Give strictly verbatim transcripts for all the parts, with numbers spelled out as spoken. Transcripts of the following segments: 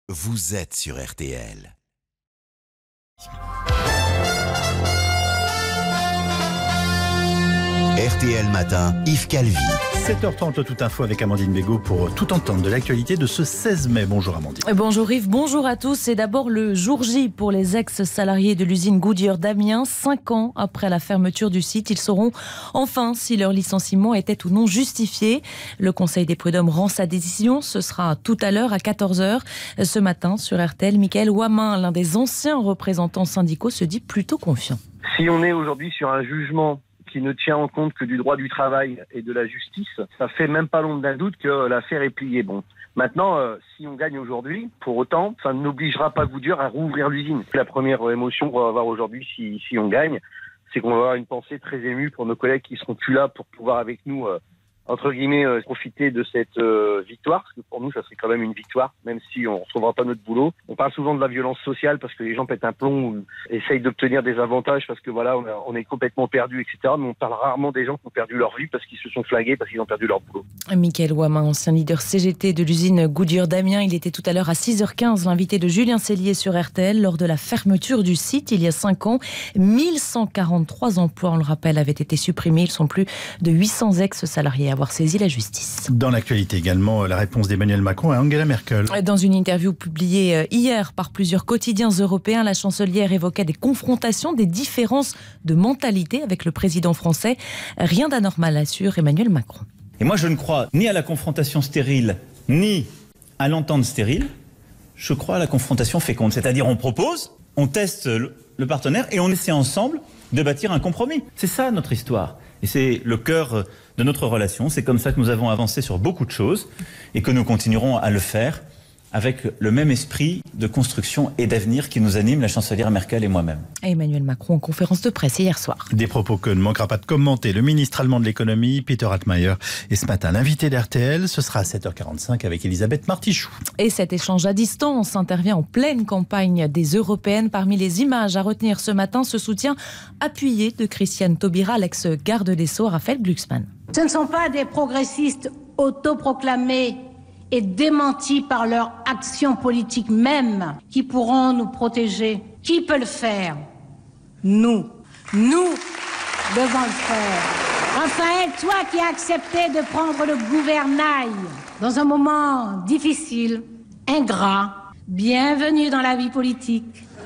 vous êtes sur R T L. R T L Matin, Yves Calvi. sept heures trente, tout info avec Amandine Bégaud pour tout entendre de l'actualité de ce seize mai. Bonjour Amandine. Bonjour Yves, bonjour à tous. C'est d'abord le jour J pour les ex-salariés de l'usine Goodyear d'Amiens. Cinq ans après la fermeture du site, ils sauront enfin si leur licenciement était ou non justifié. Le Conseil des prud'hommes rend sa décision. Ce sera tout à l'heure à quatorze heures. Ce matin sur R T L, Michael Wamin, l'un des anciens représentants syndicaux, se dit plutôt confiant. Si on est aujourd'hui sur un jugement qui ne tient en compte que du droit du travail et de la justice, ça fait même pas l'ombre d'un doute que l'affaire est pliée. Bon, maintenant, euh, si on gagne aujourd'hui, pour autant, ça n'obligera pas Goodyear à rouvrir l'usine. La première émotion qu'on va avoir aujourd'hui, si, si on gagne, c'est qu'on va avoir une pensée très émue pour nos collègues qui seront plus là pour pouvoir avec nous, euh, entre guillemets, euh, profiter de cette euh, victoire, parce que pour nous, ça serait quand même une victoire, même si on ne retrouvera pas notre boulot. On parle souvent de la violence sociale parce que les gens pètent un plomb ou essayent d'obtenir des avantages parce que voilà, on, a, on est complètement perdu, et cetera. Mais on parle rarement des gens qui ont perdu leur vie parce qu'ils se sont flagués, parce qu'ils ont perdu leur boulot. Michael Wamin, ancien leader C G T de l'usine Goodyear d'Amiens, il était tout à l'heure à six heures quinze, l'invité de Julien Cellier sur R T L lors de la fermeture du site il y a cinq ans. mille cent quarante-trois emplois, on le rappelle, avaient été supprimés. Ils sont plus de huit cents ex-salariés à avoir saisi la justice. Dans l'actualité également, la réponse d'Emmanuel Macron à Angela Merkel. Dans une interview publiée hier par plusieurs quotidiens européens, la chancelière évoquait des confrontations, des différences de mentalité avec le président français. Rien d'anormal, assure Emmanuel Macron. Et moi, je ne crois ni à la confrontation stérile, ni à l'entente stérile. Je crois à la confrontation féconde. C'est-à-dire, on propose, on teste le partenaire et on essaie ensemble de bâtir un compromis. C'est ça notre histoire. Et c'est le cœur de notre relation. C'est comme ça que nous avons avancé sur beaucoup de choses et que nous continuerons à le faire avec le même esprit de construction et d'avenir qui nous anime, la chancelière Merkel et moi-même. Emmanuel Macron en conférence de presse hier soir. Des propos que ne manquera pas de commenter le ministre allemand de l'économie, Peter Altmaier. Et ce matin, l'invité d'R T L, ce sera à sept heures quarante-cinq avec Elisabeth Martichoux. Et cet échange à distance intervient en pleine campagne des Européennes. Parmi les images à retenir ce matin, ce soutien appuyé de Christiane Taubira, l'ex-garde des Sceaux, Raphaël Glucksmann. Ce ne sont pas des progressistes autoproclamés et démentis par leur action politique même qui pourront nous protéger. Qui peut le faire? Nous. Nous devons le faire. Raphaël, toi qui as accepté de prendre le gouvernail dans un moment difficile, ingrat, bienvenue dans la vie politique.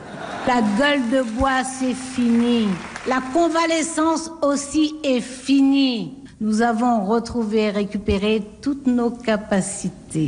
La gueule de bois, c'est fini. La convalescence aussi est finie. Nous avons retrouvé et récupéré toutes nos capacités.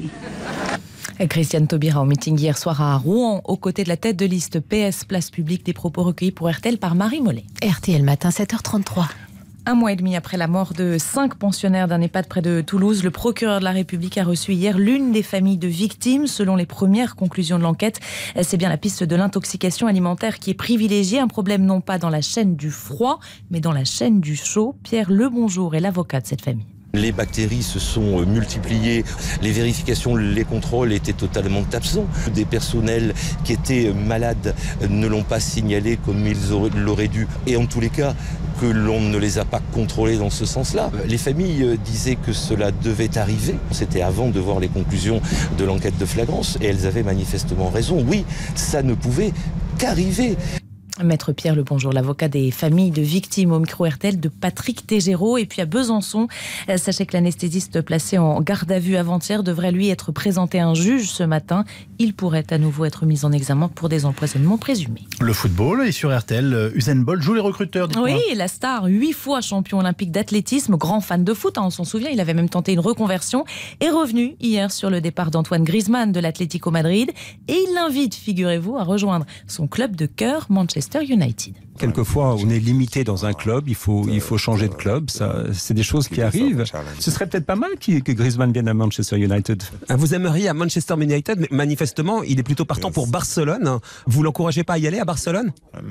Christiane Taubira en meeting hier soir à Rouen, aux côtés de la tête de liste P S Place Publique, des propos recueillis pour R T L par Marie Mollet. R T L Matin, sept heures trente-trois. Un mois et demi après la mort de cinq pensionnaires d'un EHPAD près de Toulouse, le procureur de la République a reçu hier l'une des familles de victimes. Selon les premières conclusions de l'enquête, c'est bien la piste de l'intoxication alimentaire qui est privilégiée. Un problème non pas dans la chaîne du froid, mais dans la chaîne du chaud. Pierre Lebonjour est l'avocat de cette famille. Les bactéries se sont multipliées, les vérifications, les contrôles étaient totalement absents. Des personnels qui étaient malades ne l'ont pas signalé comme ils l'auraient dû. Et en tous les cas, que l'on ne les a pas contrôlés dans ce sens-là. Les familles disaient que cela devait arriver. C'était avant de voir les conclusions de l'enquête de flagrance. Et elles avaient manifestement raison. Oui, ça ne pouvait qu'arriver. Maître Pierre Lebonjour, l'avocat des familles de victimes au micro R T L de Patrick Tégéraud. Et puis à Besançon, sachez que l'anesthésiste placé en garde à vue avant-hier devrait lui être présenté à un juge ce matin. Il pourrait à nouveau être mis en examen pour des empoisonnements présumés. Le football et sur R T L, Usain Bolt joue les recruteurs. Oui, la star, huit fois champion olympique d'athlétisme, grand fan de foot, hein, on s'en souvient, il avait même tenté une reconversion, est revenu hier sur le départ d'Antoine Griezmann de l'Atlético Madrid et il l'invite, figurez-vous, à rejoindre son club de cœur, Manchester United. Quelquefois, on est limité dans un club, il faut, il faut changer de club, ça, c'est des choses qui arrivent. Ce serait peut-être pas mal que Griezmann vienne à Manchester United. Vous aimeriez à Manchester United, mais manifestement, il est plutôt partant pour Barcelone. Vous l'encouragez pas à y aller à Barcelone?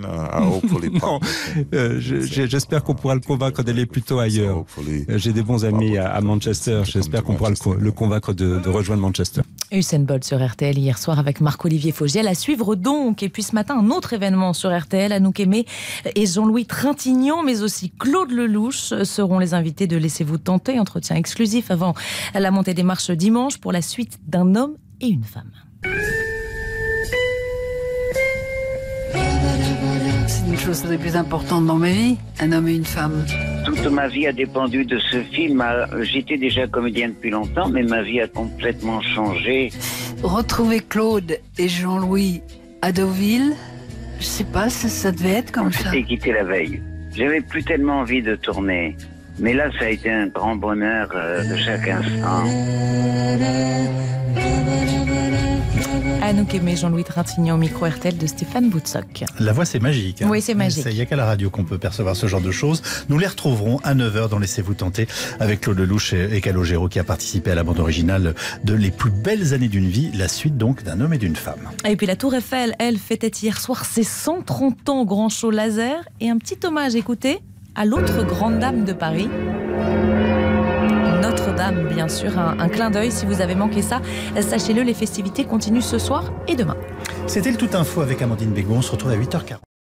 Non, euh, je, j'espère qu'on pourra le convaincre d'aller plutôt ailleurs. J'ai des bons amis à, à Manchester, j'espère qu'on pourra le, le convaincre de, de rejoindre Manchester. Usain Bolt sur R T L hier soir avec Marc-Olivier Fogiel. À suivre donc. Et puis ce matin, un autre événement sur R T L. Anouk Aimé et Jean-Louis Trintignant, mais aussi Claude Lelouch seront les invités de Laissez-vous tenter. Entretien exclusif avant la montée des marches dimanche pour la suite d'un homme et une femme. C'est une chose des plus importantes dans ma vie, un homme et une femme. Toute ma vie a dépendu de ce film. J'étais déjà comédienne depuis longtemps, mais ma vie a complètement changé. Retrouver Claude et Jean-Louis à Deauville, je sais pas, ça, ça devait être comme On ça. On s'était quitté la veille. J'avais plus tellement envie de tourner. Mais là, ça a été un grand bonheur euh, de chaque instant. Anouk Aimé, Jean-Louis Trintignant, micro R T L de Stéphane Boutsock. La voix, c'est magique. Hein. Oui, c'est magique. Il n'y a qu'à la radio qu'on peut percevoir ce genre de choses. Nous les retrouverons à neuf heures dans Laissez-vous tenter avec Claude Lelouch et Calogero qui a participé à la bande originale de Les plus belles années d'une vie, la suite donc d'un homme et d'une femme. Et puis la Tour Eiffel, elle, fêtait hier soir ses cent trente ans au grand show laser. Et un petit hommage, écoutez, à l'autre grande dame de Paris. Notre-Dame, bien sûr, un, un clin d'œil si vous avez manqué ça. Sachez-le, les festivités continuent ce soir et demain. C'était le Tout Info avec Amandine Bégaud. On se retrouve à huit heures quarante.